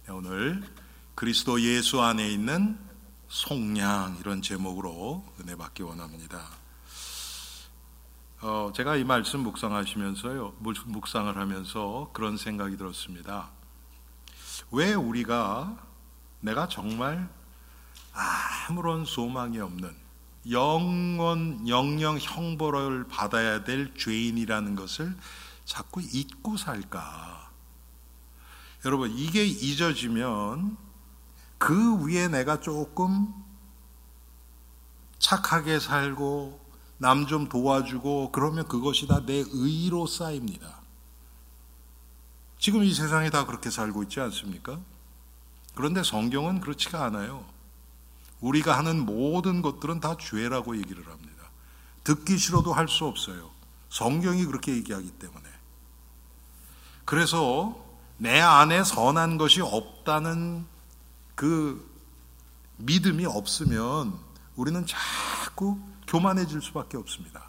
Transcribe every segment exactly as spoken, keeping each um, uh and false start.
오늘 그리스도 예수 안에 있는 속량, 이런 제목으로 은혜 받기 원합니다. 어, 제가 이 말씀 묵상하시면서요, 묵상을 하면서 그런 생각이 들었습니다. 왜 우리가 내가 정말 아무런 소망이 없는 영원 영영 형벌을 받아야 될 죄인이라는 것을 자꾸 잊고 살까? 여러분, 이게 잊어지면 그 위에 내가 조금 착하게 살고 남 좀 도와주고 그러면 그것이 다 내 의로 쌓입니다. 지금 이 세상에 다 그렇게 살고 있지 않습니까? 그런데 성경은 그렇지가 않아요. 우리가 하는 모든 것들은 다 죄라고 얘기를 합니다. 듣기 싫어도 할 수 없어요. 성경이 그렇게 얘기하기 때문에. 그래서 내 안에 선한 것이 없다는 그 믿음이 없으면 우리는 자꾸 교만해질 수밖에 없습니다.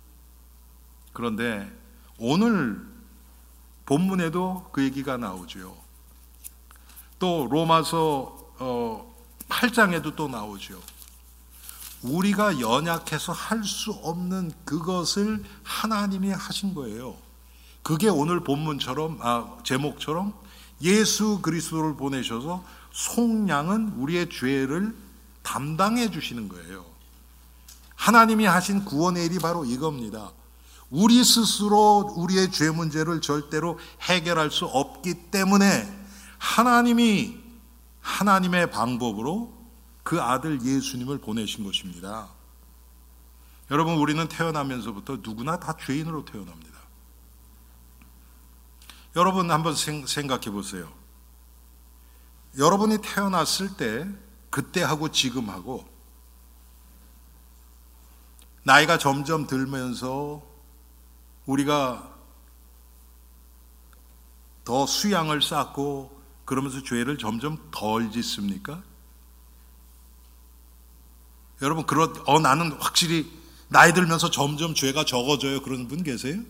그런데 오늘 본문에도 그 얘기가 나오죠. 또 로마서 어, 팔 장에도 또 나오죠. 우리가 연약해서 할 수 없는 그것을 하나님이 하신 거예요. 그게 오늘 본문처럼, 아, 제목처럼 예수 그리스도를 보내셔서 속량은 우리의 죄를 담당해 주시는 거예요. 하나님이 하신 구원의 일이 바로 이겁니다. 우리 스스로 우리의 죄 문제를 절대로 해결할 수 없기 때문에 하나님이 하나님의 방법으로 그 아들 예수님을 보내신 것입니다. 여러분, 우리는 태어나면서부터 누구나 다 죄인으로 태어납니다. 여러분 한번 생각해 보세요. 여러분이 태어났을 때 그때하고 지금하고 나이가 점점 들면서 우리가 더 수양을 쌓고 그러면서 죄를 점점 덜 짓습니까? 여러분, 그렇, 어, 나는 확실히 나이 들면서 점점 죄가 적어져요, 그런 분 계세요?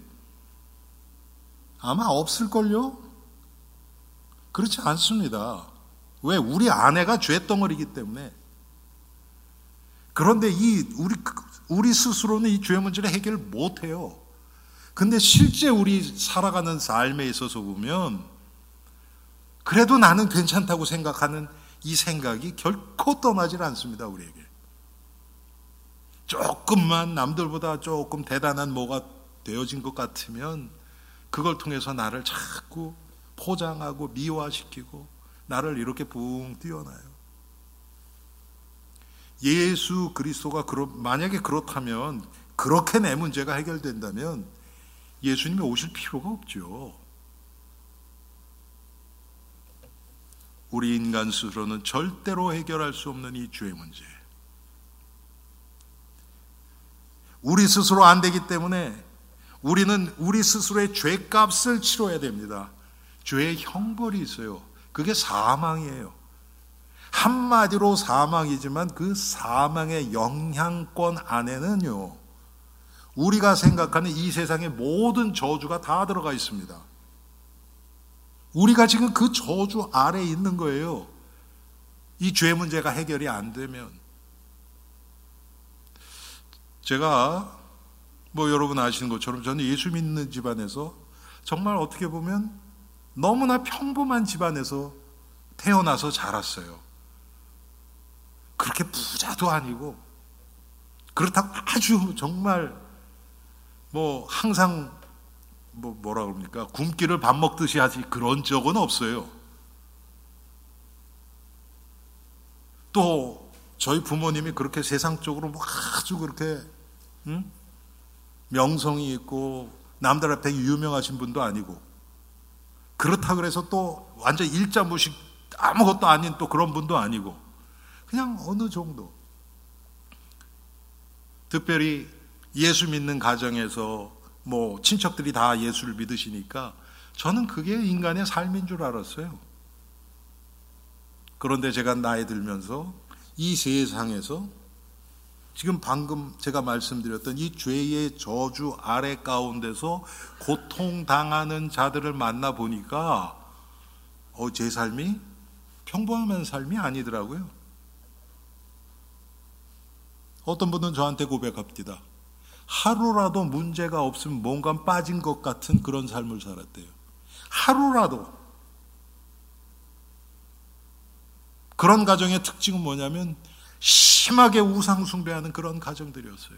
아마 없을걸요? 그렇지 않습니다. 왜? 우리 안에가 죄덩어리이기 때문에. 그런데 이 우리 우리 스스로는 이 죄 문제를 해결 못해요. 근데 실제 우리 살아가는 삶에 있어서 보면 그래도 나는 괜찮다고 생각하는 이 생각이 결코 떠나질 않습니다, 우리에게. 조금만 남들보다 조금 대단한 뭐가 되어진 것 같으면 그걸 통해서 나를 자꾸 포장하고 미화시키고 나를 이렇게 붕 띄워놔요. 예수 그리스도가 그렇, 만약에 그렇다면, 그렇게 내 문제가 해결된다면 예수님이 오실 필요가 없죠. 우리 인간 스스로는 절대로 해결할 수 없는 이 죄 문제. 우리 스스로 안 되기 때문에 우리는 우리 스스로의 죄값을 치러야 됩니다. 죄의 형벌이 있어요. 그게 사망이에요. 한마디로 사망이지만 그 사망의 영향권 안에는요, 우리가 생각하는 이 세상의 모든 저주가 다 들어가 있습니다. 우리가 지금 그 저주 아래에 있는 거예요. 이 죄 문제가 해결이 안 되면. 제가 뭐 여러분 아시는 것처럼 저는 예수 믿는 집안에서 정말 어떻게 보면 너무나 평범한 집안에서 태어나서 자랐어요. 그렇게 부자도 아니고 그렇다고 아주 정말 뭐 항상 뭐 뭐라 그럽니까? 굶기를 밥 먹듯이 하지 그런 적은 없어요. 또 저희 부모님이 그렇게 세상적으로 뭐 아주 그렇게 응? 명성이 있고 남들 앞에 유명하신 분도 아니고, 그렇다 그래서 또 완전 일자무식 아무것도 아닌 또 그런 분도 아니고, 그냥 어느 정도. 특별히 예수 믿는 가정에서 뭐 친척들이 다 예수를 믿으시니까 저는 그게 인간의 삶인 줄 알았어요. 그런데 제가 나이 들면서 이 세상에서 지금 방금 제가 말씀드렸던 이 죄의 저주 아래 가운데서 고통당하는 자들을 만나 보니까 어, 제 삶이 평범한 삶이 아니더라고요. 어떤 분은 저한테 고백합니다. 하루라도 문제가 없으면 뭔가 빠진 것 같은 그런 삶을 살았대요. 하루라도. 그런 가정의 특징은 뭐냐면 심하게 우상 숭배하는 그런 가정들이었어요.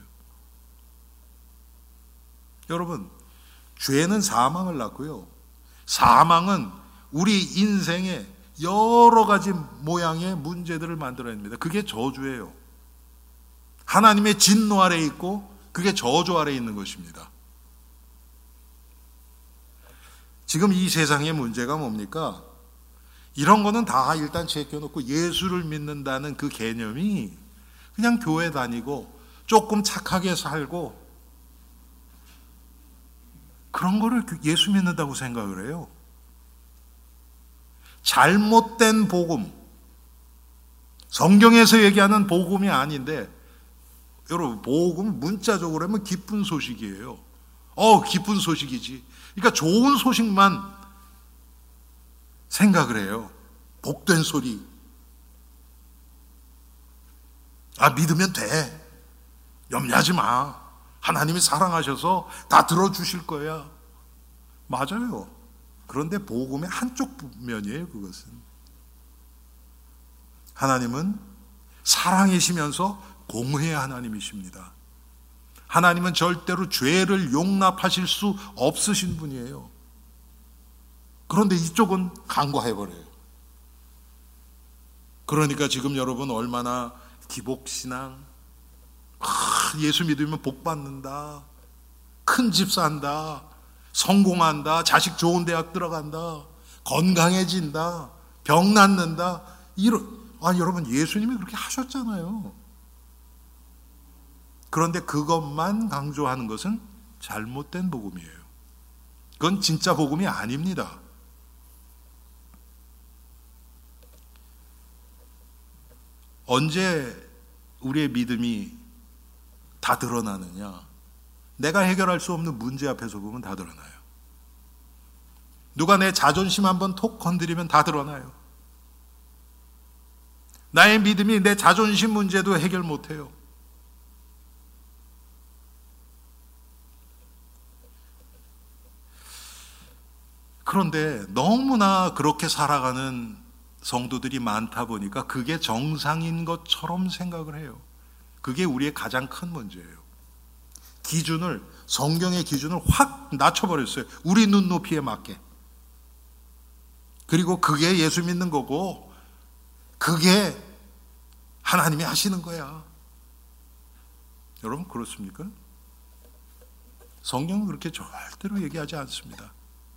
여러분, 죄는 사망을 낳고요. 사망은 우리 인생에 여러 가지 모양의 문제들을 만들어냅니다. 그게 저주예요. 하나님의 진노 아래에 있고 그게 저주 아래에 있는 것입니다. 지금 이 세상의 문제가 뭡니까? 이런 거는 다 일단 제껴놓고 예수를 믿는다는 그 개념이 그냥 교회 다니고 조금 착하게 살고 그런 거를 예수 믿는다고 생각을 해요. 잘못된 복음, 성경에서 얘기하는 복음이 아닌데, 여러분, 복음 문자적으로 하면 기쁜 소식이에요. 어, 기쁜 소식이지. 그러니까 좋은 소식만 생각을 해요. 복된 소리. 아, 믿으면 돼. 염려하지 마. 하나님이 사랑하셔서 다 들어주실 거야. 맞아요. 그런데 복음의 한쪽 면이에요, 그것은. 하나님은 사랑이시면서 공의의 하나님이십니다. 하나님은 절대로 죄를 용납하실 수 없으신 분이에요. 그런데 이쪽은 간과해버려요. 그러니까 지금 여러분 얼마나 기복신앙, 아, 예수 믿으면 복 받는다, 큰 집 산다, 성공한다, 자식 좋은 대학 들어간다, 건강해진다, 병 낫는다. 이런, 아니 여러분 예수님이 그렇게 하셨잖아요. 그런데 그것만 강조하는 것은 잘못된 복음이에요. 그건 진짜 복음이 아닙니다. 언제 우리의 믿음이 다 드러나느냐? 내가 해결할 수 없는 문제 앞에서 보면 다 드러나요. 누가 내 자존심 한번 톡 건드리면 다 드러나요. 나의 믿음이 내 자존심 문제도 해결 못해요. 그런데 너무나 그렇게 살아가는 성도들이 많다 보니까 그게 정상인 것처럼 생각을 해요. 그게 우리의 가장 큰 문제예요. 기준을, 성경의 기준을 확 낮춰버렸어요. 우리 눈높이에 맞게. 그리고 그게 예수 믿는 거고 그게 하나님이 하시는 거야. 여러분 그렇습니까? 성경은 그렇게 절대로 얘기하지 않습니다.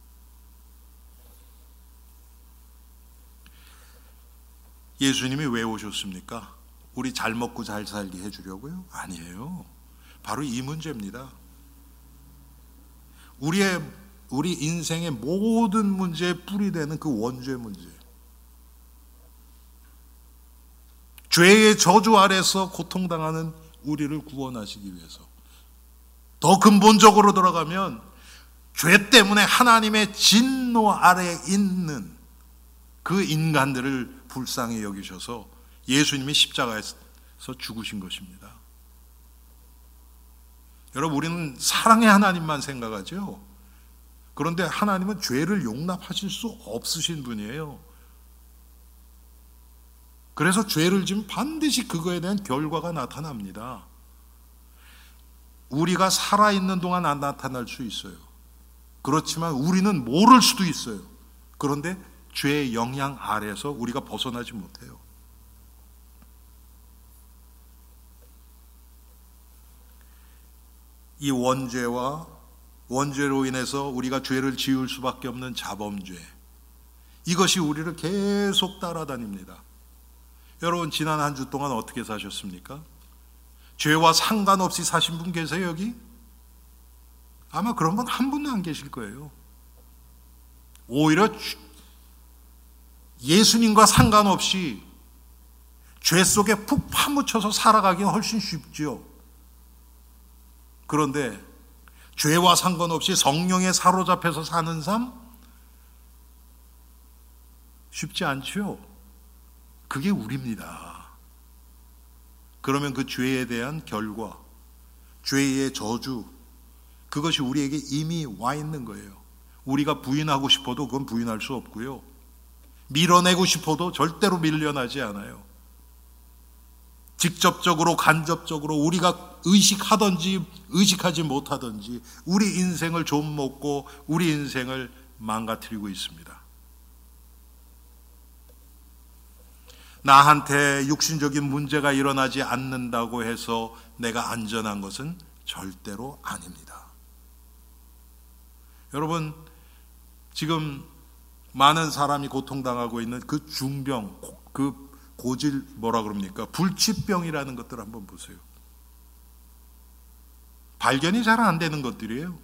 예수님이 왜 오셨습니까? 우리 잘 먹고 잘 살게 해주려고요? 아니에요. 바로 이 문제입니다. 우리의, 우리 인생의 모든 문제의 뿌리 되는 그 원죄 문제. 죄의 저주 아래서 고통당하는 우리를 구원하시기 위해서. 더 근본적으로 들어가면 죄 때문에 하나님의 진노 아래에 있는 그 인간들을 불쌍히 여기셔서 예수님이 십자가에서 죽으신 것입니다. 여러분 우리는 사랑의 하나님만 생각하죠. 그런데 하나님은 죄를 용납하실 수 없으신 분이에요. 그래서 죄를 지면 반드시 그거에 대한 결과가 나타납니다. 우리가 살아있는 동안 안 나타날 수 있어요. 그렇지만 우리는 모를 수도 있어요. 그런데 죄의 영향 아래에서 우리가 벗어나지 못해요. 이 원죄와 원죄로 인해서 우리가 죄를 지을 수밖에 없는 자범죄, 이것이 우리를 계속 따라다닙니다. 여러분 지난 한 주 동안 어떻게 사셨습니까? 죄와 상관없이 사신 분 계세요 여기? 아마 그런 분 한 분도 안 계실 거예요. 오히려 예수님과 상관없이 죄 속에 푹 파묻혀서 살아가기가 훨씬 쉽죠. 그런데 죄와 상관없이 성령에 사로잡혀서 사는 삶 쉽지 않죠. 그게 우리입니다. 그러면 그 죄에 대한 결과, 죄의 저주, 그것이 우리에게 이미 와 있는 거예요. 우리가 부인하고 싶어도 그건 부인할 수 없고요. 밀어내고 싶어도 절대로 밀려나지 않아요. 직접적으로 간접적으로 우리가 의식하든지 의식하지 못하든지 우리 인생을 좀 먹고 우리 인생을 망가뜨리고 있습니다. 나한테 육신적인 문제가 일어나지 않는다고 해서 내가 안전한 것은 절대로 아닙니다. 여러분, 지금 많은 사람이 고통당하고 있는 그 중병, 그 고질 뭐라 그럽니까? 불치병이라는 것들 한번 보세요. 발견이 잘 안 되는 것들이에요.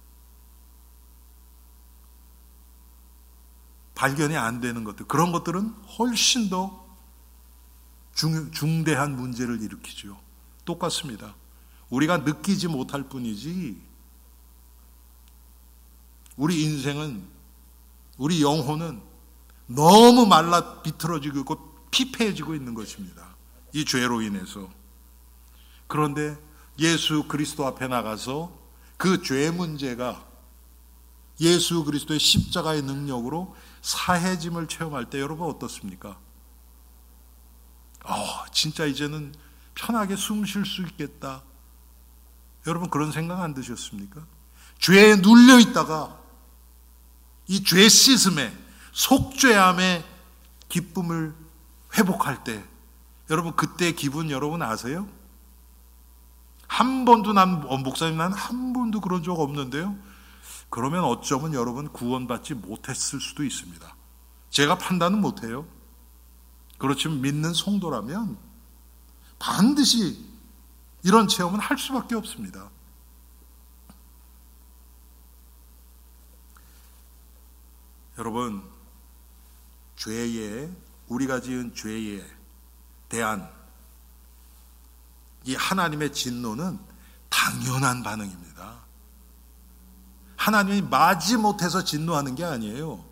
발견이 안 되는 것들. 그런 것들은 훨씬 더 중, 중대한 문제를 일으키죠. 똑같습니다. 우리가 느끼지 못할 뿐이지 우리 인생은, 우리 영혼은 너무 말라 비틀어지고 있고 피폐해지고 있는 것입니다. 이 죄로 인해서. 그런데 예수 그리스도 앞에 나가서 그 죄 문제가 예수 그리스도의 십자가의 능력으로 사해짐을 체험할 때 여러분 어떻습니까? 어, 진짜 이제는 편하게 숨 쉴 수 있겠다. 여러분 그런 생각 안 드셨습니까? 죄에 눌려 있다가 이 죄 씻음에, 속죄함의 기쁨을 회복할 때 여러분 그때 기분 여러분 아세요? 한 번도 난 목사님 난 한 번도 그런 적 없는데요. 그러면 어쩌면 여러분 구원받지 못했을 수도 있습니다. 제가 판단은 못해요. 그렇지만 믿는 성도라면 반드시 이런 체험은 할 수밖에 없습니다. 여러분, 죄에, 우리가 지은 죄에 대한 이 하나님의 진노는 당연한 반응입니다. 하나님이 마지못해서 진노하는 게 아니에요.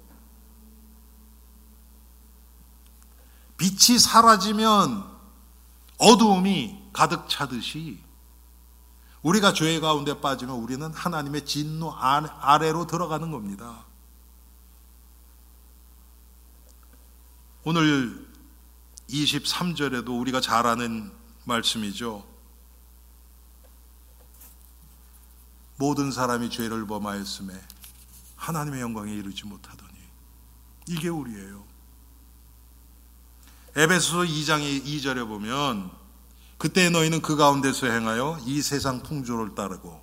빛이 사라지면 어두움이 가득 차듯이 우리가 죄 가운데 빠지면 우리는 하나님의 진노 아래로 들어가는 겁니다. 오늘 이십삼 절에도 우리가 잘 아는 말씀이죠. 모든 사람이 죄를 범하였음에 하나님의 영광에 이르지 못하더니, 이게 우리예요. 에베소서 이 장의 이 절에 보면 그때 너희는 그 가운데서 행하여 이 세상 풍조를 따르고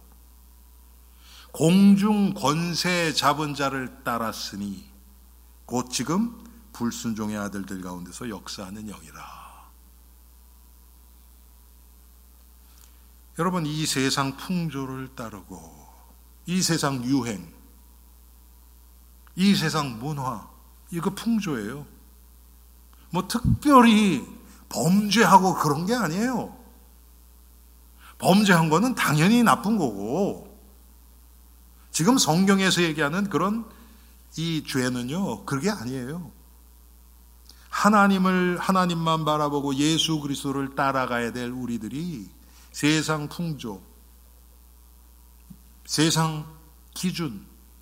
공중 권세 잡은 자를 따랐으니 곧 지금 불순종의 아들들 가운데서 역사하는 영이라. 여러분, 이 세상 풍조를 따르고 이 세상 유행, 이 세상 문화, 이거 풍조예요. 뭐 특별히 범죄하고 그런 게 아니에요. 범죄한 거는 당연히 나쁜 거고, 지금 성경에서 얘기하는 그런 이 죄는요, 그게 아니에요. 하나님을, 하나님만 바라보고 예수 그리스도를 따라가야 될 우리들이 세상 풍조, 세상 기준,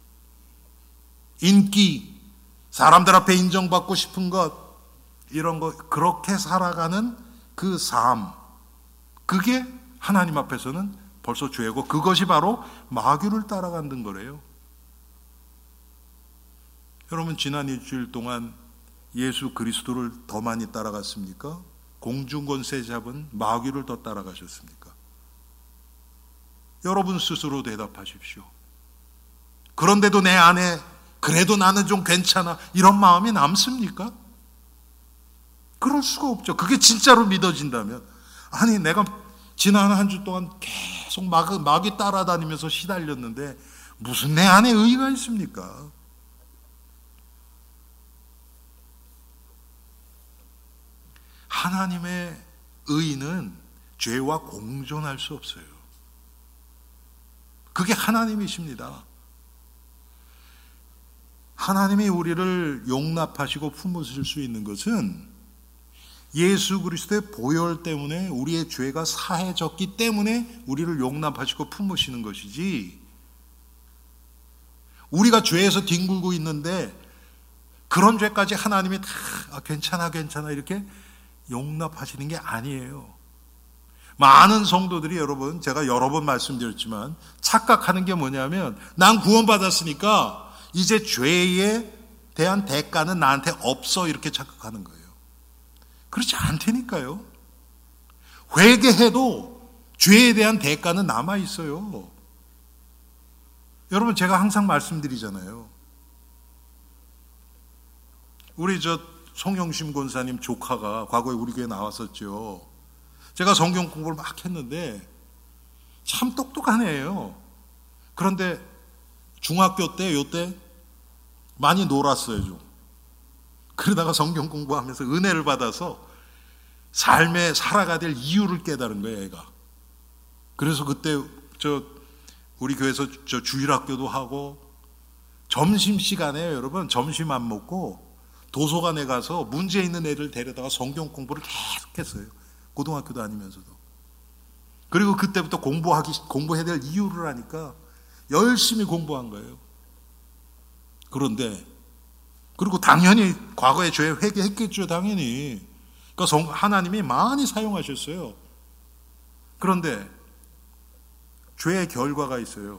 인기, 사람들 앞에 인정받고 싶은 것, 이런 거, 그렇게 살아가는 그 삶, 그게 하나님 앞에서는 벌써 죄고, 그것이 바로 마귀를 따라가는 거래요. 여러분, 지난 일주일 동안 예수 그리스도를 더 많이 따라갔습니까? 공중권세 잡은 마귀를 더 따라가셨습니까? 여러분 스스로 대답하십시오. 그런데도 내 안에 그래도 나는 좀 괜찮아, 이런 마음이 남습니까? 그럴 수가 없죠. 그게 진짜로 믿어진다면. 아니, 내가 지난 한 주 동안 계속 마귀, 마귀 따라다니면서 시달렸는데 무슨 내 안에 의의가 있습니까? 하나님의 의의는 죄와 공존할 수 없어요. 그게 하나님이십니다. 하나님이 우리를 용납하시고 품으실 수 있는 것은 예수 그리스도의 보혈 때문에 우리의 죄가 사해졌기 때문에 우리를 용납하시고 품으시는 것이지, 우리가 죄에서 뒹굴고 있는데 그런 죄까지 하나님이 다 아, 괜찮아 괜찮아 이렇게 용납하시는 게 아니에요. 많은 성도들이, 여러분, 제가 여러 번 말씀드렸지만 착각하는 게 뭐냐면, 난 구원받았으니까 이제 죄에 대한 대가는 나한테 없어, 이렇게 착각하는 거예요. 그렇지 않다니까요. 회개해도 죄에 대한 대가는 남아 있어요. 여러분, 제가 항상 말씀드리잖아요. 우리 저 송영심 권사님 조카가 과거에 우리 교회에 나왔었죠. 제가 성경 공부를 막 했는데 참 똑똑한 애예요. 그런데 중학교 때, 요때 많이 놀았어요, 좀. 그러다가 성경 공부하면서 은혜를 받아서 삶에 살아가야 될 이유를 깨달은 거예요, 애가. 그래서 그때 저 우리 교회에서 저 주일학교도 하고, 점심시간에 여러분 점심 안 먹고 도서관에 가서 문제 있는 애들 데려다가 성경 공부를 계속 했어요. 고등학교 다니면서도. 그리고 그때부터 공부하기, 공부해야 될 이유를 아니까 열심히 공부한 거예요. 그런데, 그리고 당연히 과거에 죄 회개했겠죠, 당연히. 그러니까 하나님이 많이 사용하셨어요. 그런데 죄의 결과가 있어요.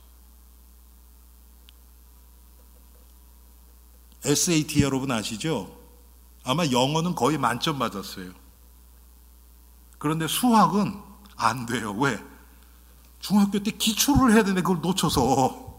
에스에이티 여러분 아시죠? 아마 영어는 거의 만점 맞았어요. 그런데 수학은 안 돼요. 왜? 중학교 때 기초를 해야 되는데 그걸 놓쳐서.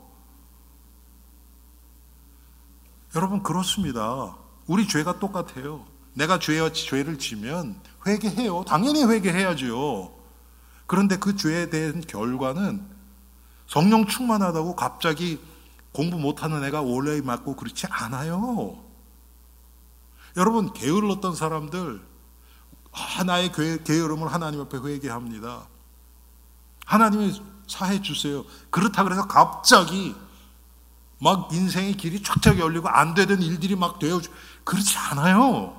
여러분, 그렇습니다. 우리 죄가 똑같아요. 내가 죄, 죄를 지면 회개해요. 당연히 회개해야죠. 그런데 그 죄에 대한 결과는 성령 충만하다고 갑자기 공부 못하는 애가 올레 맞고 그렇지 않아요. 여러분, 게을렀던 사람들 하나의 게으름을 하나님 앞에 회개합니다. 하나님이 사해 주세요. 그렇다 그래서 갑자기 막 인생의 길이 쫙쫙 열리고 안 되던 일들이 막 되어, 그렇지 않아요.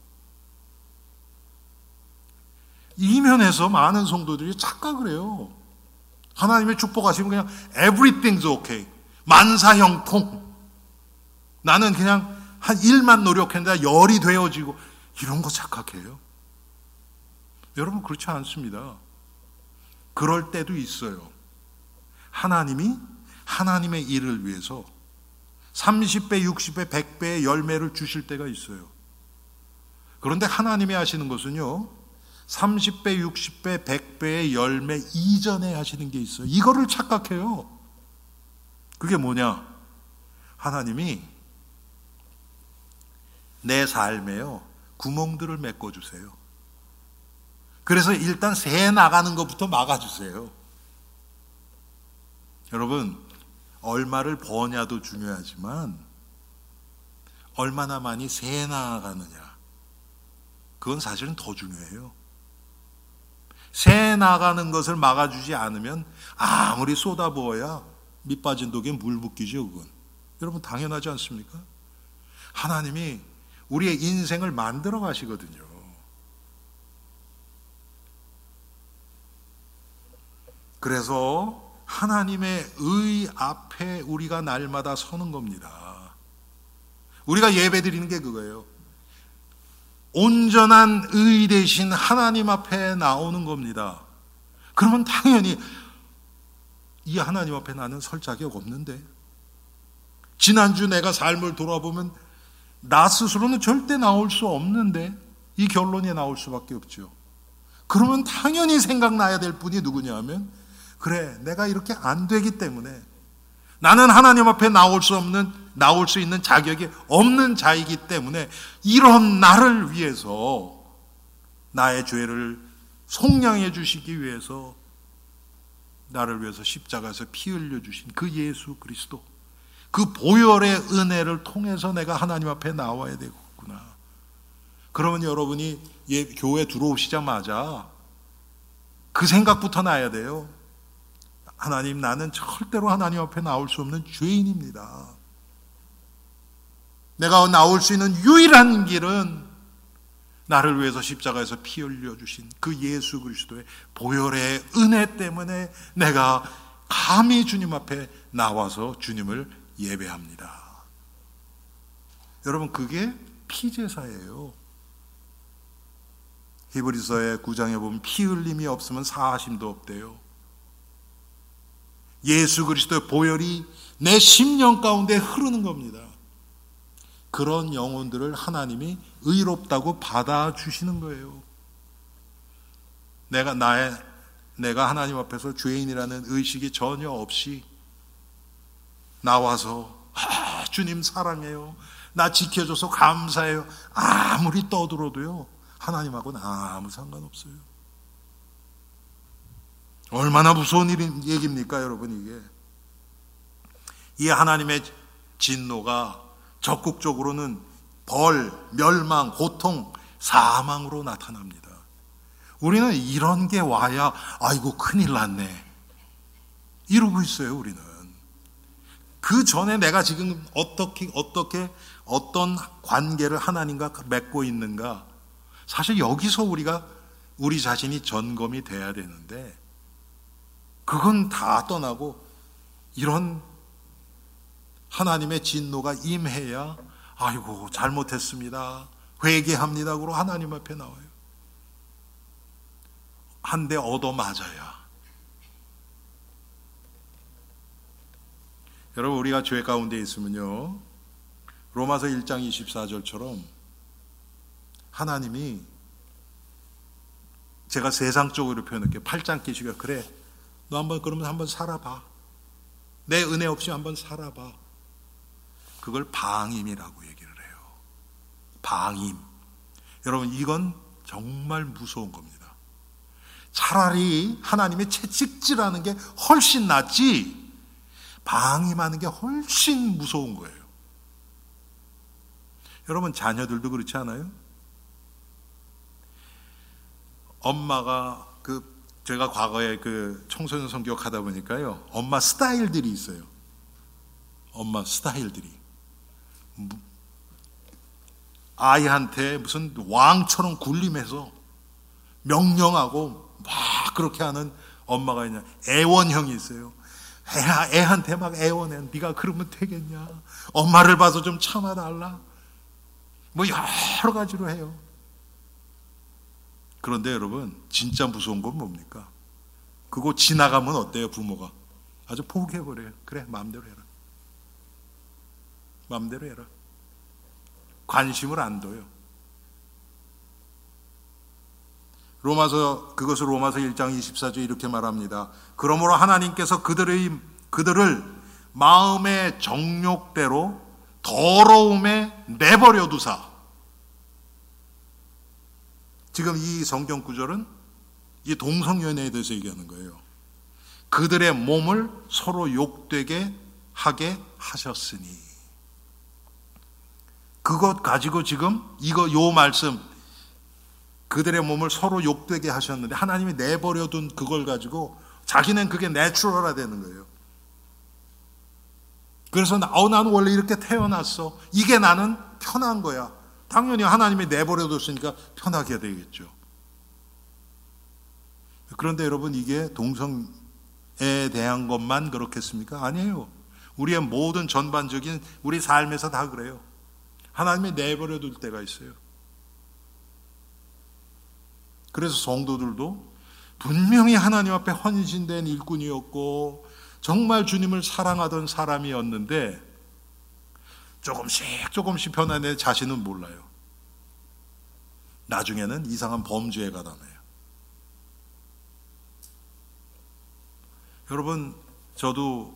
이 면에서 많은 성도들이 착각을 해요. 하나님의 축복하시면 그냥 everything's okay, 만사형통, 나는 그냥 한 일만 노력했는데 열이 되어지고, 이런 거 착각해요. 여러분, 그렇지 않습니다. 그럴 때도 있어요. 하나님이 하나님의 일을 위해서 삼십 배, 육십 배, 백 배의 열매를 주실 때가 있어요. 그런데 하나님이 하시는 것은요, 삼십 배, 육십 배, 백 배의 열매 이전에 하시는 게 있어요. 이거를 착각해요. 그게 뭐냐? 하나님이 내 삶에요, 구멍들을 메꿔주세요. 그래서 일단 새 나가는 것부터 막아주세요. 여러분, 얼마를 버냐도 중요하지만 얼마나 많이 새 나가느냐, 그건 사실은 더 중요해요. 새 나가는 것을 막아주지 않으면 아무리 쏟아부어야 밑 빠진 독에 물 붓기죠, 그건. 여러분, 당연하지 않습니까? 하나님이 우리의 인생을 만들어 가시거든요. 그래서 하나님의 의 앞에 우리가 날마다 서는 겁니다. 우리가 예배 드리는 게 그거예요. 온전한 의 대신 하나님 앞에 나오는 겁니다. 그러면 당연히 이 하나님 앞에 나는 설 자격 없는데, 지난주 내가 삶을 돌아보면 나 스스로는 절대 나올 수 없는데 이 결론이 나올 수밖에 없죠. 그러면 당연히 생각나야 될 분이 누구냐 하면, 그래, 내가 이렇게 안 되기 때문에 나는 하나님 앞에 나올 수 없는, 나올 수 있는 자격이 없는 자이기 때문에 이런 나를 위해서, 나의 죄를 속량해 주시기 위해서 나를 위해서 십자가에서 피 흘려 주신 그 예수 그리스도, 그 보혈의 은혜를 통해서 내가 하나님 앞에 나와야 되겠구나. 그러면 여러분이 예, 교회 들어오시자마자 그 생각부터 나야 돼요. 하나님, 나는 절대로 하나님 앞에 나올 수 없는 죄인입니다. 내가 나올 수 있는 유일한 길은 나를 위해서 십자가에서 피 흘려주신 그 예수 그리스도의 보혈의 은혜 때문에 내가 감히 주님 앞에 나와서 주님을 예배합니다. 여러분, 그게 피제사예요. 히브리서의 구 장에 보면 피 흘림이 없으면 사하심도 없대요. 예수 그리스도의 보혈이 내 심령 가운데 흐르는 겁니다. 그런 영혼들을 하나님이 의롭다고 받아주시는 거예요. 내가 나의 내가 하나님 앞에서 죄인이라는 의식이 전혀 없이 나와서 아, 주님 사랑해요, 나 지켜줘서 감사해요, 아무리 떠들어도요 하나님하고는 아무 상관없어요. 얼마나 무서운 일 얘기입니까, 여러분. 이게 이 하나님의 진노가 적극적으로는 벌, 멸망, 고통, 사망으로 나타납니다. 우리는 이런 게 와야 아이고 큰일 났네 이러고 있어요. 우리는 그 전에 내가 지금 어떻게 어떻게 어떤 관계를 하나님과 맺고 있는가, 사실 여기서 우리가 우리 자신이 점검이 돼야 되는데 그건 다 떠나고 이런 하나님의 진노가 임해야 아이고 잘못했습니다, 회개합니다 그러고 하나님 앞에 나와요. 한 대 얻어맞아야. 여러분, 우리가 죄 가운데 있으면요 로마서 일 장 이십사 절처럼 하나님이, 제가 세상적으로 표현할게요, 팔짱 끼시고 그래 너 한번 그러면 한번 살아봐, 내 은혜 없이 한번 살아봐. 그걸 방임이라고 얘기를 해요. 방임. 여러분, 이건 정말 무서운 겁니다. 차라리 하나님의 채찍질하는 게 훨씬 낫지 방임하는 게 훨씬 무서운 거예요. 여러분, 자녀들도 그렇지 않아요? 엄마가 그 제가 과거에 그 청소년 성교육 하다 보니까요, 엄마 스타일들이 있어요. 엄마 스타일들이 아이한테 무슨 왕처럼 군림해서 명령하고 막 그렇게 하는 엄마가 있냐, 애원형이 있어요. 애, 애한테 막 애원해. 네가 그러면 되겠냐, 엄마를 봐서 좀 참아달라, 뭐 여러 가지로 해요. 그런데 여러분, 진짜 무서운 건 뭡니까? 그거 지나가면 어때요? 부모가 아주 포기해버려요. 그래, 마음대로 해라, 마음대로 해라. 관심을 안 둬요. 로마서, 그것을 로마서 일 장 이십사 절 이렇게 말합니다. 그러므로 하나님께서 그들의, 그들을 마음의 정욕대로 더러움에 내버려 두사. 지금 이 성경 구절은 이 동성연애에 대해서 얘기하는 거예요. 그들의 몸을 서로 욕되게 하게 하셨으니. 그것 가지고 지금 이거 요 말씀, 그들의 몸을 서로 욕되게 하셨는데 하나님이 내버려둔 그걸 가지고 자기는 그게 내추럴화 되는 거예요. 그래서 어, 나는 원래 이렇게 태어났어, 이게 나는 편한 거야. 당연히 하나님이 내버려뒀으니까 편하게 되겠죠. 그런데 여러분, 이게 동성에 대한 것만 그렇겠습니까? 아니에요. 우리의 모든 전반적인 우리 삶에서 다 그래요. 하나님이 내버려둘 때가 있어요. 그래서 성도들도 분명히 하나님 앞에 헌신된 일꾼이었고 정말 주님을 사랑하던 사람이었는데 조금씩 조금씩 변화된 자신은 몰라요. 나중에는 이상한 범죄에 가담해요. 여러분, 저도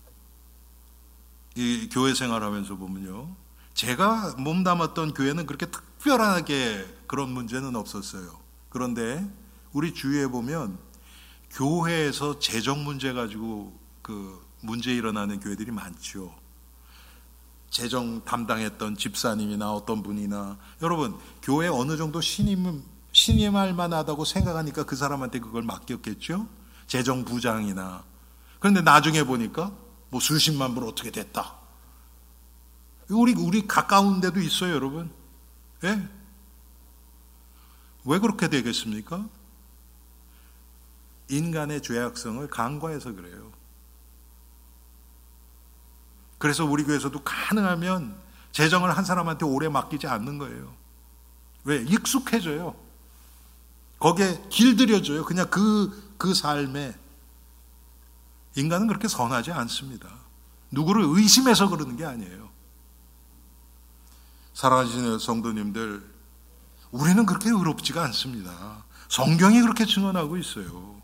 이 교회 생활하면서 보면요, 제가 몸담았던 교회는 그렇게 특별하게 그런 문제는 없었어요. 그런데 우리 주위에 보면 교회에서 재정 문제 가지고 그 문제 일어나는 교회들이 많죠. 재정 담당했던 집사님이나 어떤 분이나, 여러분, 교회 어느 정도 신임, 신임할 만하다고 생각하니까 그 사람한테 그걸 맡겼겠죠. 재정 부장이나. 그런데 나중에 보니까 뭐 수십만 불 어떻게 됐다. 우리 우리 가까운 데도 있어요, 여러분. 예? 왜 그렇게 되겠습니까? 인간의 죄악성을 간과해서 그래요. 그래서 우리 교회에서도 가능하면 재정을 한 사람한테 오래 맡기지 않는 거예요. 왜? 익숙해져요. 거기에 길들여져요. 그냥 그, 그 삶에. 인간은 그렇게 선하지 않습니다. 누구를 의심해서 그러는 게 아니에요. 사랑하시는 성도님들, 우리는 그렇게 의롭지가 않습니다. 성경이 그렇게 증언하고 있어요.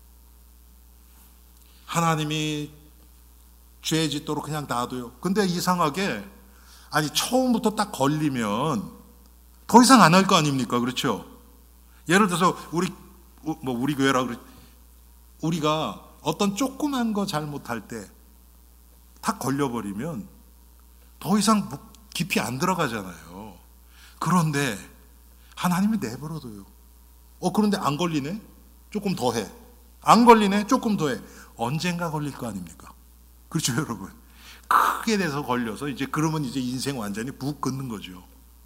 하나님이 죄 짓도록 그냥 놔둬요. 근데 이상하게, 아니, 처음부터 딱 걸리면 더 이상 안 할 거 아닙니까? 그렇죠? 예를 들어서, 우리, 뭐, 우리 교회라 그러 우리가 어떤 조그만 거 잘못할 때 딱 걸려버리면 더 이상 깊이 안 들어가잖아요. 그런데 하나님이 내버려둬요. 어, 그런데 안 걸리네? 조금 더 해. 안 걸리네? 조금 더 해. 언젠가 걸릴 거 아닙니까? 그렇죠, 여러분? 크게 돼서 걸려서 이제 그러면 이제 인생 완전히 북 긋는 거죠.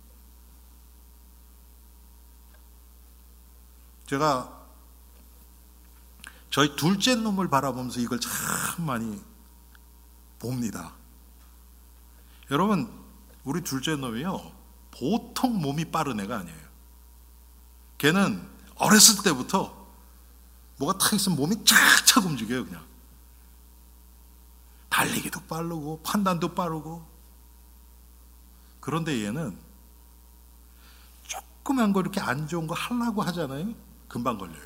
제가 저희 둘째 놈을 바라보면서 이걸 참 많이 봅니다. 여러분, 우리 둘째 놈이요, 보통 몸이 빠른 애가 아니에요. 걔는 어렸을 때부터 뭐가 탁 있으면 몸이 착착 움직여요. 그냥 달리기도 빠르고 판단도 빠르고. 그런데 얘는 조그만 거 이렇게 안 좋은 거 하려고 하잖아요. 금방 걸려요.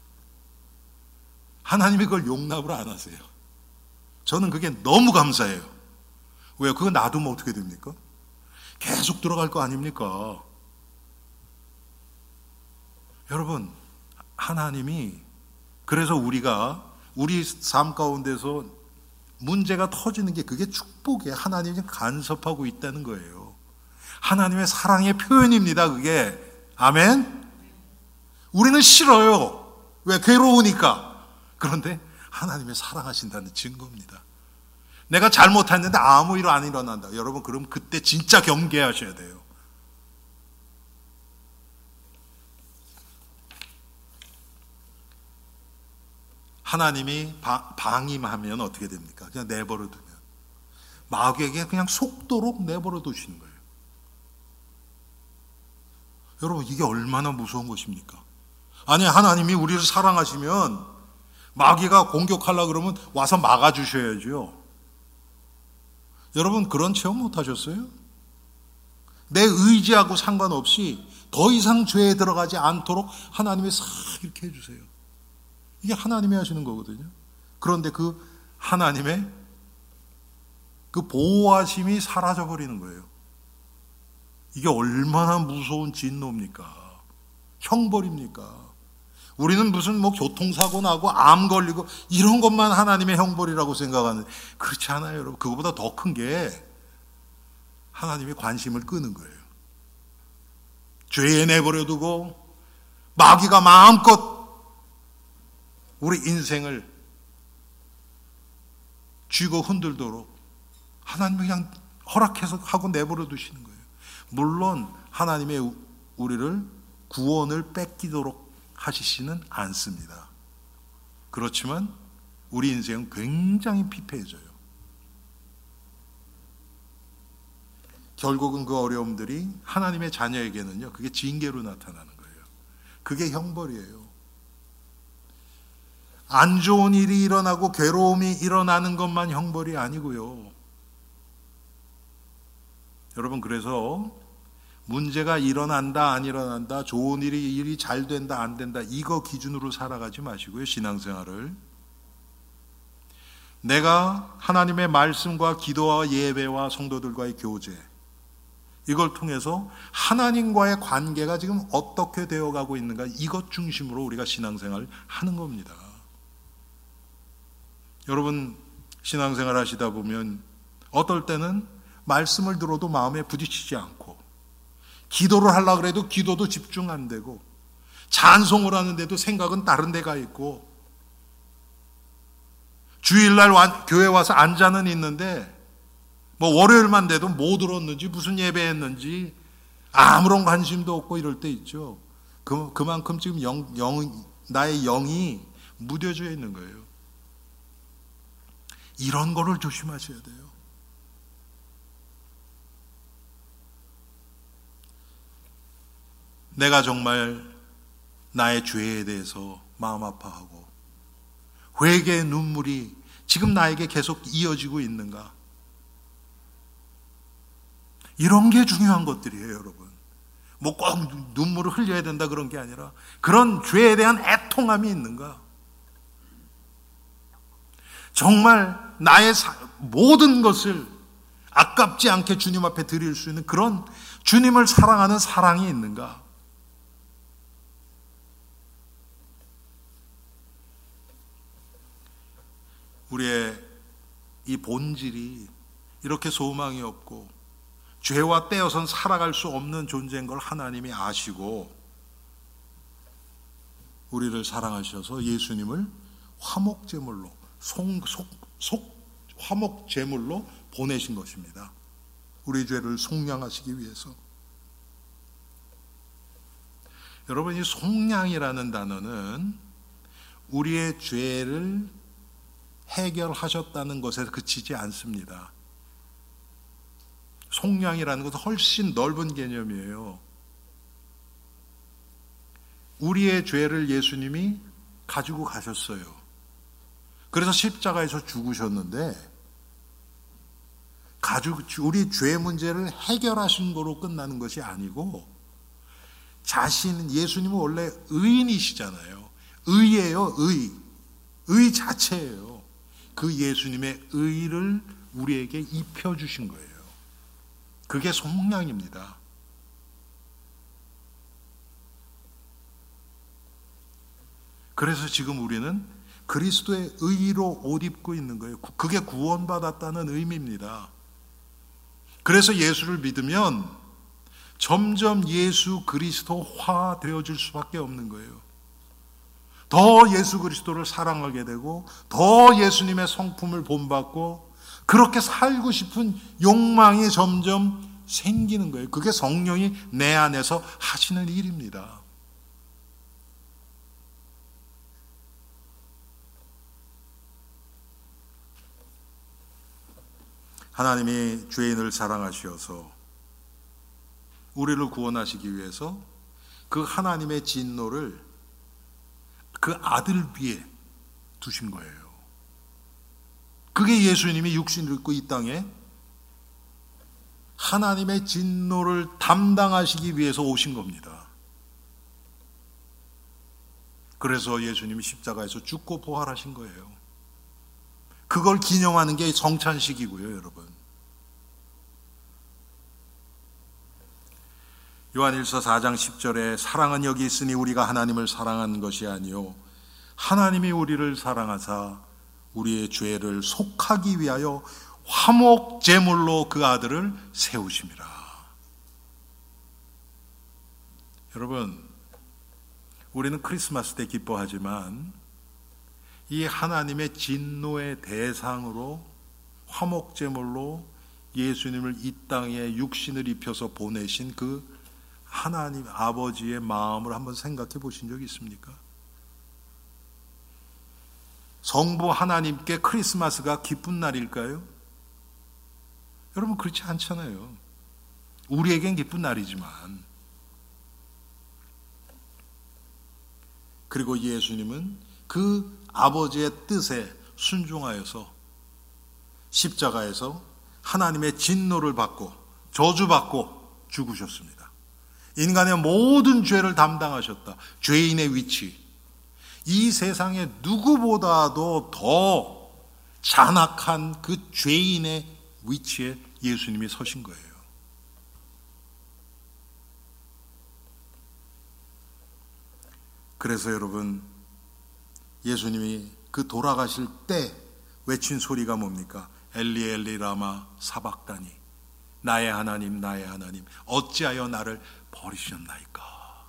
하나님이 그걸 용납을 안 하세요. 저는 그게 너무 감사해요. 왜요? 그거 놔두면 어떻게 됩니까? 계속 들어갈 거 아닙니까? 여러분, 하나님이, 그래서 우리가 우리 삶 가운데서 문제가 터지는 게 그게 축복이에요. 하나님이 간섭하고 있다는 거예요. 하나님의 사랑의 표현입니다, 그게. 아멘? 우리는 싫어요. 왜? 괴로우니까. 그런데 하나님의 사랑하신다는 증거입니다. 내가 잘못했는데 아무 일 안 일어난다. 여러분, 그럼 그때 진짜 경계하셔야 돼요. 하나님이 바, 방임하면 어떻게 됩니까? 그냥 내버려 두면. 마귀에게 그냥 속도록 내버려 두시는 거예요. 여러분, 이게 얼마나 무서운 것입니까? 아니, 하나님이 우리를 사랑하시면 마귀가 공격하려고 그러면 와서 막아주셔야죠. 여러분, 그런 체험 못 하셨어요? 내 의지하고 상관없이 더 이상 죄에 들어가지 않도록 하나님이 싹 이렇게 해주세요. 이게 하나님이 하시는 거거든요. 그런데 그 하나님의 그 보호하심이 사라져버리는 거예요. 이게 얼마나 무서운 진노입니까? 형벌입니까? 우리는 무슨 뭐 교통사고 나고 암 걸리고 이런 것만 하나님의 형벌이라고 생각하는데 그렇지 않아요, 여러분. 그거보다 더 큰 게 하나님이 관심을 끄는 거예요. 죄에 내버려두고 마귀가 마음껏 우리 인생을 쥐고 흔들도록 하나님이 그냥 허락해서 하고 내버려 두시는 거예요. 물론 하나님의 우리를 구원을 뺏기도록 하시지는 않습니다. 그렇지만 우리 인생은 굉장히 피폐해져요. 결국은 그 어려움들이 하나님의 자녀에게는요, 그게 징계로 나타나는 거예요. 그게 형벌이에요. 안 좋은 일이 일어나고 괴로움이 일어나는 것만 형벌이 아니고요. 여러분, 그래서 문제가 일어난다 안 일어난다, 좋은 일이 일이 잘 된다 안 된다, 이거 기준으로 살아가지 마시고요. 신앙생활을 내가 하나님의 말씀과 기도와 예배와 성도들과의 교제, 이걸 통해서 하나님과의 관계가 지금 어떻게 되어가고 있는가, 이것 중심으로 우리가 신앙생활을 하는 겁니다. 여러분, 신앙생활 하시다 보면 어떨 때는 말씀을 들어도 마음에 부딪히지 않고, 기도를 하려고 해도 기도도 집중 안 되고, 찬송을 하는데도 생각은 다른 데가 있고, 주일날 와, 교회 와서 앉아는 있는데 뭐 월요일만 돼도 뭐 들었는지 무슨 예배했는지 아무런 관심도 없고 이럴 때 있죠. 그, 그만큼 지금 영, 영, 나의 영이 무뎌져 있는 거예요. 이런 거를 조심하셔야 돼요. 내가 정말 나의 죄에 대해서 마음 아파하고 회개의 눈물이 지금 나에게 계속 이어지고 있는가? 이런 게 중요한 것들이에요, 여러분. 뭐 꼭 눈물을 흘려야 된다 그런 게 아니라 그런 죄에 대한 애통함이 있는가? 정말 나의 사, 모든 것을 아깝지 않게 주님 앞에 드릴 수 있는 그런 주님을 사랑하는 사랑이 있는가? 우리의 이 본질이 이렇게 소망이 없고 죄와 떼어선 살아갈 수 없는 존재인 걸 하나님이 아시고 우리를 사랑하셔서 예수님을 화목제물로 속, 속, 속 화목제물로 보내신 것입니다. 우리 죄를 속량하시기 위해서. 여러분, 이 속량이라는 단어는 우리의 죄를 해결하셨다는 것에 그치지 않습니다. 속량이라는 것은 훨씬 넓은 개념이에요. 우리의 죄를 예수님이 가지고 가셨어요. 그래서 십자가에서 죽으셨는데 가지고 우리 죄 문제를 해결하신 거로 끝나는 것이 아니고 자신, 예수님은 원래 의인이시잖아요. 의예요, 의. 의 자체예요. 그 예수님의 의를 우리에게 입혀주신 거예요. 그게 속량입니다. 그래서 지금 우리는 그리스도의 의로 옷 입고 있는 거예요. 그게 구원받았다는 의미입니다. 그래서 예수를 믿으면 점점 예수 그리스도화 되어질 수밖에 없는 거예요. 더 예수 그리스도를 사랑하게 되고 더 예수님의 성품을 본받고 그렇게 살고 싶은 욕망이 점점 생기는 거예요. 그게 성령이 내 안에서 하시는 일입니다. 하나님이 죄인을 사랑하시어서 우리를 구원하시기 위해서 그 하나님의 진노를 그 아들 위에 두신 거예요. 그게 예수님이 육신을 입고 이 땅에 하나님의 진노를 담당하시기 위해서 오신 겁니다. 그래서 예수님이 십자가에서 죽고 부활하신 거예요. 그걸 기념하는 게 성찬식이고요, 여러분. 요한일서 사 장 십 절에 사랑은 여기 있으니 우리가 하나님을 사랑한 것이 아니요 하나님이 우리를 사랑하사 우리의 죄를 속하기 위하여 화목제물로 그 아들을 세우심이라. 여러분, 우리는 크리스마스 때 기뻐하지만 이 하나님의 진노의 대상으로 화목제물로 예수님을 이 땅에 육신을 입혀서 보내신 그 하나님 아버지의 마음을 한번 생각해 보신 적이 있습니까? 성부 하나님께 크리스마스가 기쁜 날일까요? 여러분, 그렇지 않잖아요. 우리에겐 기쁜 날이지만. 그리고 예수님은 그 아버지의 뜻에 순종하여서 십자가에서 하나님의 진노를 받고 저주받고 죽으셨습니다. 인간의 모든 죄를 담당하셨다. 죄인의 위치. 이 세상에 누구보다도 더 잔악한 그 죄인의 위치에 예수님이 서신 거예요. 그래서 여러분, 예수님이 그 돌아가실 때 외친 소리가 뭡니까? 엘리 엘리 라마 사박다니, 나의 하나님 나의 하나님 어찌하여 나를 버리셨나이까.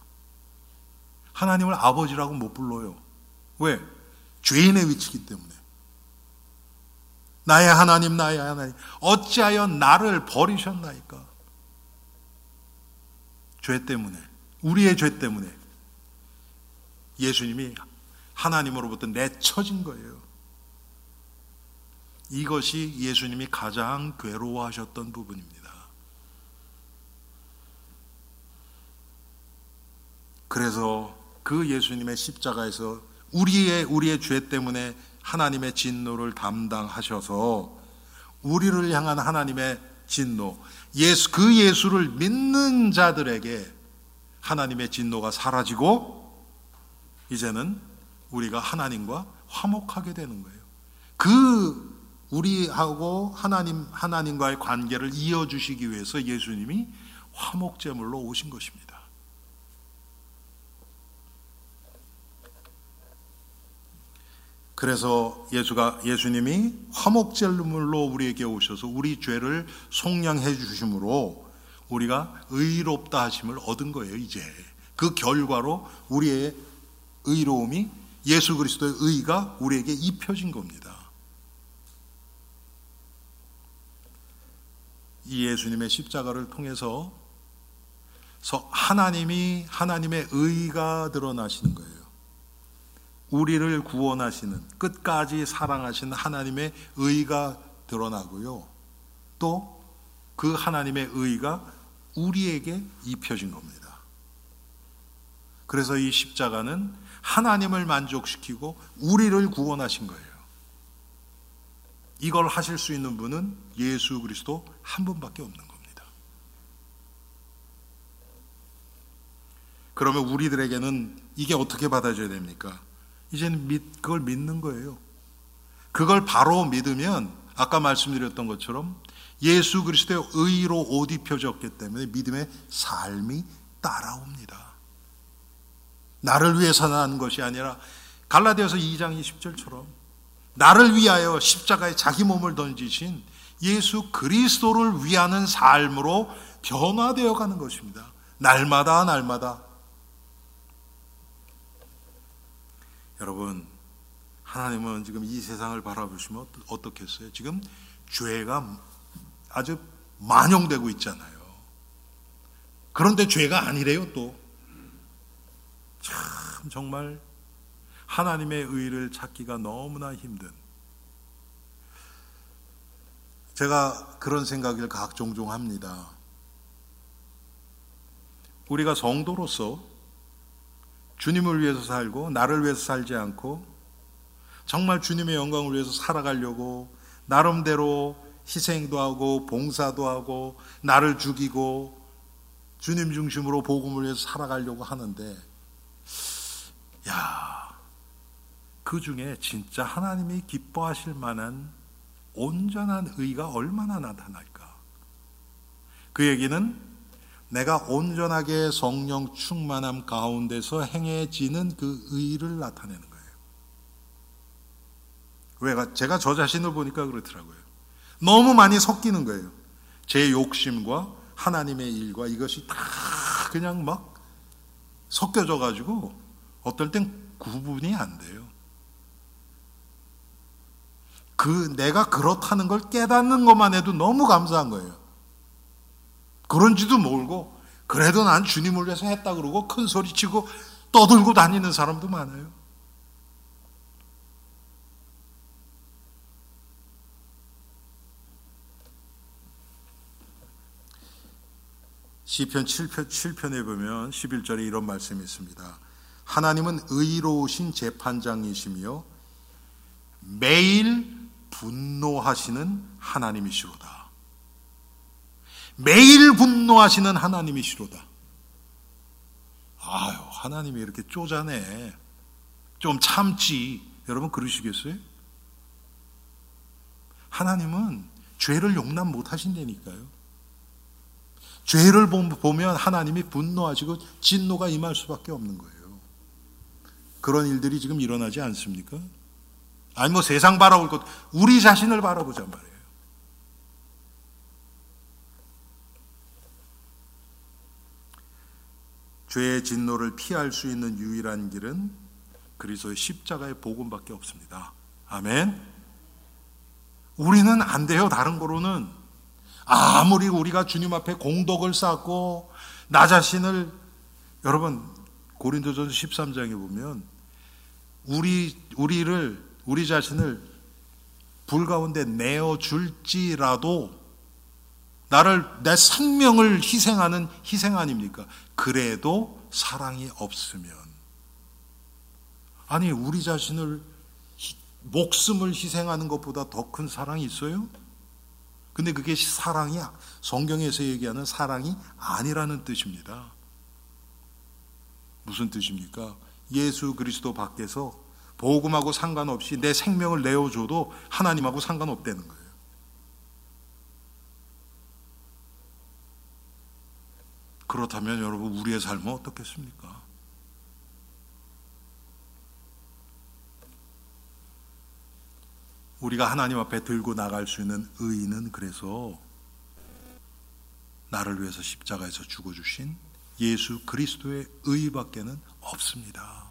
하나님을 아버지라고 못 불러요. 왜? 죄인의 위치이기 때문에. 나의 하나님 나의 하나님 어찌하여 나를 버리셨나이까. 죄 때문에, 우리의 죄 때문에 예수님이 하나님으로부터 내쳐진 거예요. 이것이 예수님이 가장 괴로워하셨던 부분입니다. 그래서 그 예수님의 십자가에서 우리의 우리의 죄 때문에 하나님의 진노를 담당하셔서 우리를 향한 하나님의 진노, 예수 그 예수를 믿는 자들에게 하나님의 진노가 사라지고 이제는 우리가 하나님과 화목하게 되는 거예요. 그 우리하고 하나님, 하나님과의 관계를 이어주시기 위해서 예수님이 화목제물로 오신 것입니다. 그래서 예수가, 예수님이 화목제물로 우리에게 오셔서 우리 죄를 속량해 주심으로 우리가 의롭다 하심을 얻은 거예요, 이제. 그 결과로 우리의 의로움이 예수 그리스도의 의가 우리에게 입혀진 겁니다. 이 예수님의 십자가를 통해서 하나님이 하나님의 의가 드러나시는 거예요. 우리를 구원하시는 끝까지 사랑하시는 하나님의 의가 드러나고요. 또 그 하나님의 의가 우리에게 입혀진 겁니다. 그래서 이 십자가는 하나님을 만족시키고 우리를 구원하신 거예요. 이걸 하실 수 있는 분은 예수 그리스도 한 분밖에 없는 겁니다. 그러면 우리들에게는 이게 어떻게 받아져야 됩니까? 이제는 믿, 그걸 믿는 거예요. 그걸 바로 믿으면 아까 말씀드렸던 것처럼 예수 그리스도의 의로 옷 입혀졌기 때문에 믿음의 삶이 따라옵니다. 나를 위해서 난 것이 아니라 갈라디아서 이 장 이십 절처럼 나를 위하여 십자가에 자기 몸을 던지신 예수 그리스도를 위하는 삶으로 변화되어 가는 것입니다. 날마다 날마다. 여러분, 하나님은 지금 이 세상을 바라보시면 어떻겠어요? 지금 죄가 아주 만용되고 있잖아요. 그런데 죄가 아니래요, 또. 참 정말 하나님의 의를 찾기가 너무나 힘든, 제가 그런 생각을 각 종종 합니다. 우리가 성도로서 주님을 위해서 살고 나를 위해서 살지 않고 정말 주님의 영광을 위해서 살아가려고 나름대로 희생도 하고 봉사도 하고 나를 죽이고 주님 중심으로 복음을 위해서 살아가려고 하는데, 야, 그 중에 진짜 하나님이 기뻐하실 만한 온전한 의가 얼마나 나타날까? 그 얘기는 내가 온전하게 성령 충만함 가운데서 행해지는 그 의를 나타내는 거예요. 왜? 제가 저 자신을 보니까 그렇더라고요. 너무 많이 섞이는 거예요. 제 욕심과 하나님의 일과 이것이 다 그냥 막 섞여져 가지고 어떨 땐 구분이 안 돼요. 그 내가 그렇다는 걸 깨닫는 것만 해도 너무 감사한 거예요. 그런지도 모르고 그래도 난 주님을 위해서 했다 그러고 큰 소리치고 떠들고 다니는 사람도 많아요. 시편 칠 편에 보면 십일 절에 이런 말씀이 있습니다. 하나님은 의로우신 재판장이시며 매일 분노하시는 하나님이시로다. 매일 분노하시는 하나님이시로다. 아유, 하나님이 이렇게 쪼잔해. 좀 참지. 여러분 그러시겠어요? 하나님은 죄를 용납 못 하신다니까요. 죄를 보면 하나님이 분노하시고 진노가 임할 수밖에 없는 거예요. 그런 일들이 지금 일어나지 않습니까? 아니 뭐 세상 바라볼 것, 우리 자신을 바라보잔 말이에요. 죄의 진노를 피할 수 있는 유일한 길은 그리스도의 십자가의 복음밖에 없습니다. 아멘. 우리는 안 돼요. 다른 거로는. 아무리 우리가 주님 앞에 공덕을 쌓고 나 자신을, 여러분 고린도전서 십삼 장에 보면 우리 우리를 우리 자신을 불 가운데 내어 줄지라도 나를 내 생명을 희생하는 희생 아닙니까? 그래도 사랑이 없으면, 아니 우리 자신을 목숨을 희생하는 것보다 더 큰 사랑이 있어요? 근데 그게 사랑이 성경에서 얘기하는 사랑이 아니라는 뜻입니다. 무슨 뜻입니까? 예수 그리스도 밖에서 복음하고 상관없이 내 생명을 내어줘도 하나님하고 상관없다는 거예요. 그렇다면 여러분 우리의 삶은 어떻겠습니까? 우리가 하나님 앞에 들고 나갈 수 있는 의의는 그래서 나를 위해서 십자가에서 죽어주신 예수 그리스도의 의의밖에는 없습니다.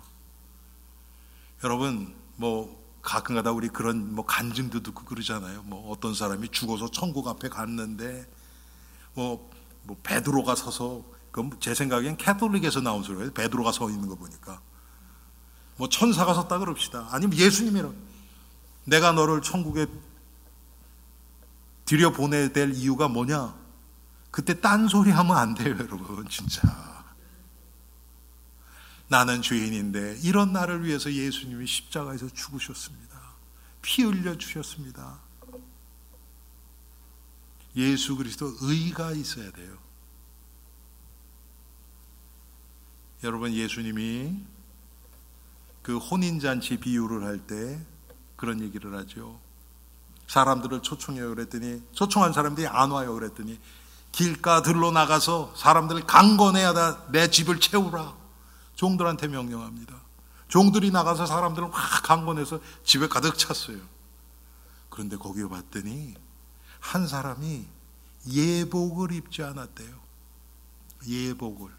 여러분 뭐 가끔가다 우리 그런 뭐 간증도 듣고 그러잖아요. 뭐 어떤 사람이 죽어서 천국 앞에 갔는데 뭐, 뭐 베드로가 서서, 그건 제 생각엔 캐톨릭에서 나온 소리예요. 베드로가 서 있는 거 보니까 뭐 천사가 섰다 그럽시다. 아니면 예수님이라, 내가 너를 천국에 들여보내야 될 이유가 뭐냐? 그때 딴소리 하면 안 돼요, 여러분. 진짜 나는 죄인인데 이런 나를 위해서 예수님이 십자가에서 죽으셨습니다. 피 흘려 주셨습니다. 예수 그리스도 의가 있어야 돼요. 여러분 예수님이 그 혼인잔치 비유를 할 때 그런 얘기를 하죠. 사람들을 초청해요 그랬더니 초청한 사람들이 안 와요 그랬더니 길가들로 나가서 사람들을 강권해야 내 집을 채우라 종들한테 명령합니다. 종들이 나가서 사람들을 확 강권해서 집에 가득 찼어요. 그런데 거기에 봤더니 한 사람이 예복을 입지 않았대요. 예복을.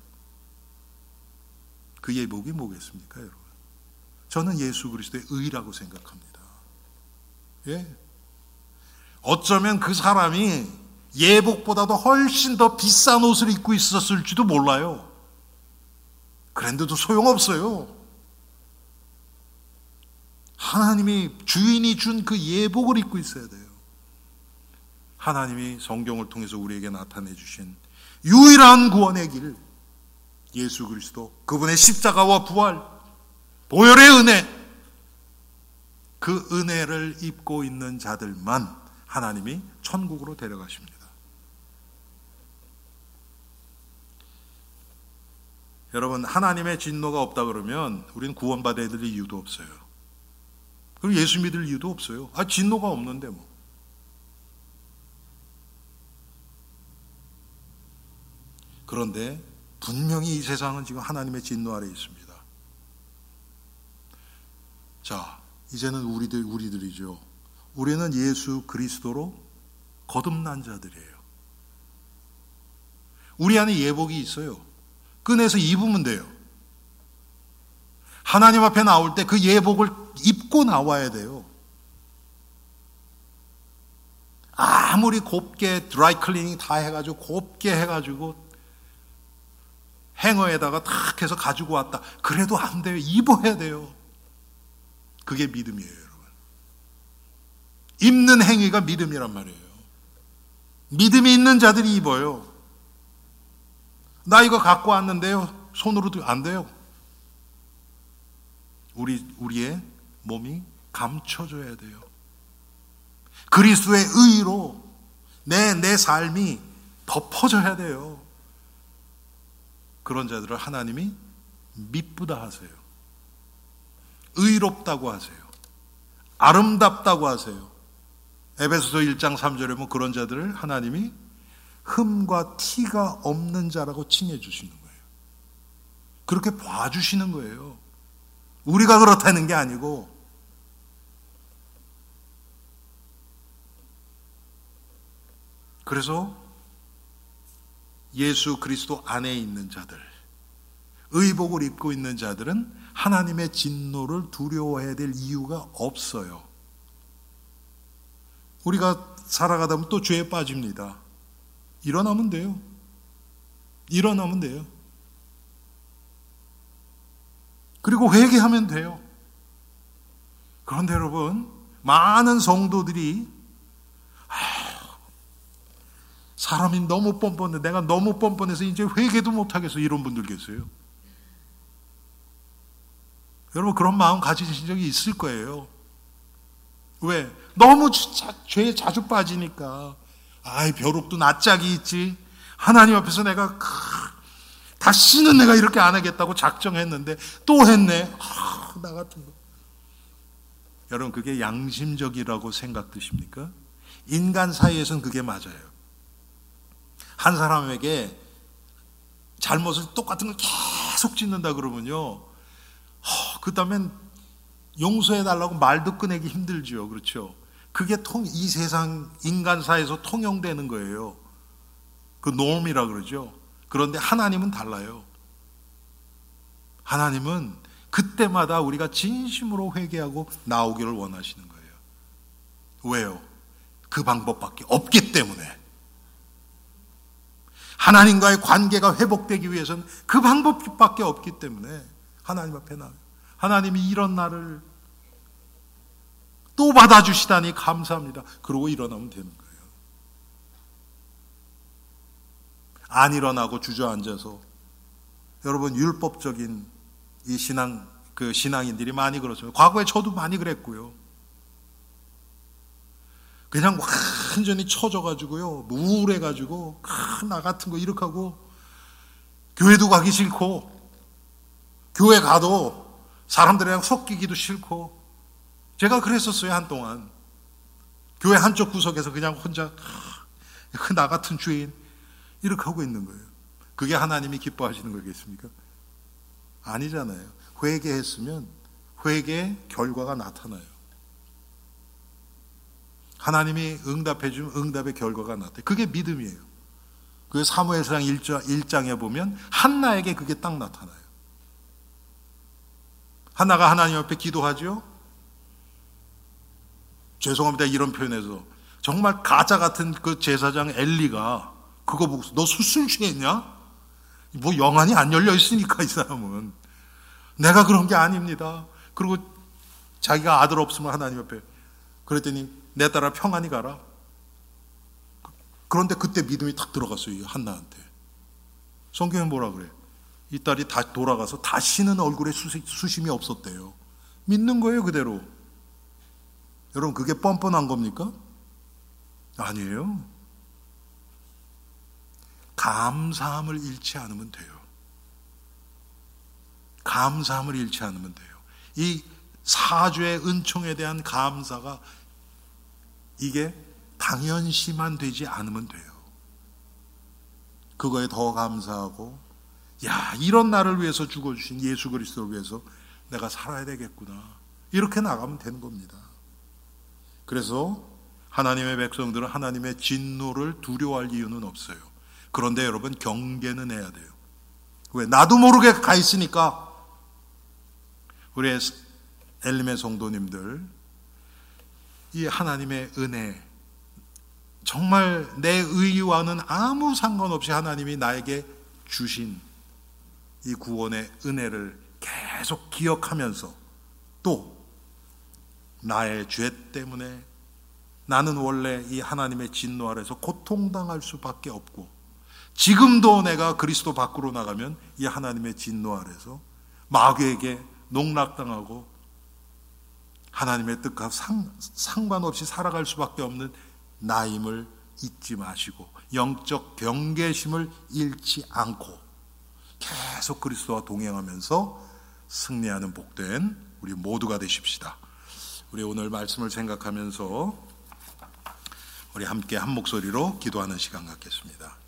그 예복이 뭐겠습니까 여러분? 저는 예수 그리스도의 의라고 생각합니다. 예. 어쩌면 그 사람이 예복보다도 훨씬 더 비싼 옷을 입고 있었을지도 몰라요. 그런데도 소용없어요. 하나님이 주인이 준 그 예복을 입고 있어야 돼요. 하나님이 성경을 통해서 우리에게 나타내 주신 유일한 구원의 길, 예수 그리스도, 그분의 십자가와 부활, 보혈의 은혜, 그 은혜를 입고 있는 자들만 하나님이 천국으로 데려가십니다. 여러분 하나님의 진노가 없다 그러면 우리는 구원받아야 될 이유도 없어요. 그리고 예수 믿을 이유도 없어요. 아 진노가 없는데 뭐. 그런데 분명히 이 세상은 지금 하나님의 진노 아래 있습니다. 자, 이제는 우리들, 우리들이죠. 우리는 예수 그리스도로 거듭난 자들이에요. 우리 안에 예복이 있어요. 꺼내서 입으면 돼요. 하나님 앞에 나올 때 그 예복을 입고 나와야 돼요. 아무리 곱게 드라이 클리닝 다 해가지고 곱게 해가지고 행어에다가 탁 해서 가지고 왔다. 그래도 안 돼요. 입어야 돼요. 그게 믿음이에요, 여러분. 입는 행위가 믿음이란 말이에요. 믿음이 있는 자들이 입어요. 나 이거 갖고 왔는데요. 손으로도 안 돼요. 우리, 우리의 몸이 감춰져야 돼요. 그리스도의 의로 내, 내 삶이 덮어져야 돼요. 그런 자들을 하나님이 미쁘다 하세요. 의롭다고 하세요. 아름답다고 하세요. 에베소서 일 장 삼 절에 보면 그런 자들을 하나님이 흠과 티가 없는 자라고 칭해 주시는 거예요. 그렇게 봐주시는 거예요. 우리가 그렇다는 게 아니고. 그래서 예수 그리스도 안에 있는 자들, 의복을 입고 있는 자들은 하나님의 진노를 두려워해야 될 이유가 없어요. 우리가 살아가다 보면 또 죄에 빠집니다. 일어나면 돼요. 일어나면 돼요. 그리고 회개하면 돼요. 그런데 여러분, 많은 성도들이 아, 사람이 너무 뻔뻔해, 내가 너무 뻔뻔해서 이제 회개도 못하겠어, 이런 분들 계세요. 여러분, 그런 마음 가지신 적이 있을 거예요. 왜? 너무 자, 죄에 자주 빠지니까. 아이, 벼룩도 낯짝이 있지. 하나님 앞에서 내가 크, 다시는 내가 이렇게 안 하겠다고 작정했는데 또 했네. 아, 나 같은 거. 여러분, 그게 양심적이라고 생각드십니까? 인간 사이에서는 그게 맞아요. 한 사람에게 잘못을 똑같은 걸 계속 짓는다 그러면요, 그 다음엔 용서해달라고 말도 꺼내기 힘들죠. 그렇죠? 그게 통, 이 세상 인간 사이에서 통용되는 거예요. 그 놈이라 그러죠. 그런데 하나님은 달라요. 하나님은 그때마다 우리가 진심으로 회개하고 나오기를 원하시는 거예요. 왜요? 그 방법밖에 없기 때문에. 하나님과의 관계가 회복되기 위해서는 그 방법밖에 없기 때문에 하나님 앞에 나와요. 하나님이 이런 나를 또 받아주시다니 감사합니다. 그러고 일어나면 되는 거예요. 안 일어나고 주저앉아서, 여러분, 율법적인 이 신앙, 그 신앙인들이 많이 그렇죠. 과거에 저도 많이 그랬고요. 그냥 완전히 처져가지고요, 우울해가지고, 나 같은 거 이렇게 하고, 교회도 가기 싫고, 교회 가도 사람들이랑 섞이기도 싫고, 제가 그랬었어요, 한동안. 교회 한쪽 구석에서 그냥 혼자, 나 같은 죄인, 이렇게 하고 있는 거예요. 그게 하나님이 기뻐하시는 거겠습니까? 아니잖아요. 회개했으면 회개의 결과가 나타나요. 하나님이 응답해 주면 응답의 결과가 나타나요. 그게 믿음이에요. 그 사무엘상 일 장에 보면 한나에게 그게 딱 나타나요. 한나가 하나님 앞에 기도하죠. 죄송합니다, 이런 표현에서. 정말 가짜 같은 그 제사장 엘리가 그거 보고, 너 술 취했냐? 뭐 영안이 안 열려 있으니까 이 사람은. 내가 그런 게 아닙니다. 그리고 자기가 아들 없으면 하나님 앞에, 그랬더니 내 딸아 평안히 가라. 그런데 그때 믿음이 딱 들어갔어요, 이 한나한테. 성경에 뭐라 그래? 이 딸이 다시 돌아가서 다시는 얼굴에 수심이 없었대요. 믿는 거예요, 그대로. 여러분, 그게 뻔뻔한 겁니까? 아니에요. 감사함을 잃지 않으면 돼요. 감사함을 잃지 않으면 돼요. 이 사주의 은총에 대한 감사가, 이게 당연시만 되지 않으면 돼요. 그거에 더 감사하고, 야, 이런 나를 위해서 죽어주신 예수 그리스도를 위해서 내가 살아야 되겠구나, 이렇게 나가면 되는 겁니다. 그래서 하나님의 백성들은 하나님의 진노를 두려워할 이유는 없어요. 그런데 여러분, 경계는 해야 돼요. 왜? 나도 모르게 가 있으니까. 우리 엘림의 성도님들, 이 하나님의 은혜, 정말 내 의와는 아무 상관없이 하나님이 나에게 주신 이 구원의 은혜를 계속 기억하면서, 또 나의 죄 때문에 나는 원래 이 하나님의 진노 아래서 고통당할 수밖에 없고, 지금도 내가 그리스도 밖으로 나가면 이 하나님의 진노 아래서 마귀에게 농락당하고 하나님의 뜻과 상, 상관없이 살아갈 수밖에 없는 나임을 잊지 마시고, 영적 경계심을 잃지 않고 계속 그리스도와 동행하면서 승리하는 복된 우리 모두가 되십시다. 우리 오늘 말씀을 생각하면서 우리 함께 한 목소리로 기도하는 시간 갖겠습니다.